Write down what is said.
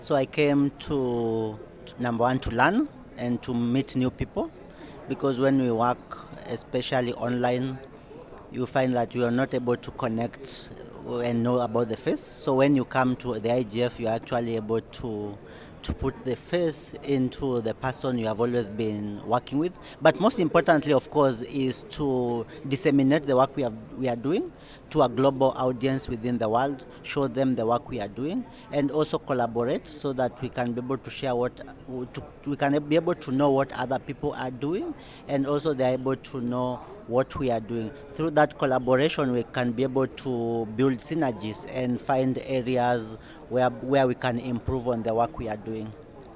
So I came to number one, to learn and to meet new people, because when we work, especially online, you find that you are not able to connect and know about the face. So when you come to the IGF, you are actually able to put the face into the person you have always been working with. But most importantly, of course, is to disseminate the work we are doing to a global audience within the world, show them the work we are doing, and also collaborate so that we can be able to share we can be able to know what other people are doing, and also they are able to know what we are doing. Through that collaboration, we can be able to build synergies and find areas where we can improve on the work we are doing.